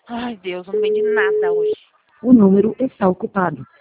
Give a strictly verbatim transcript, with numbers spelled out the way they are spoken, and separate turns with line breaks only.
Ai, Deus, eu não vendi nada hoje.
O número está ocupado.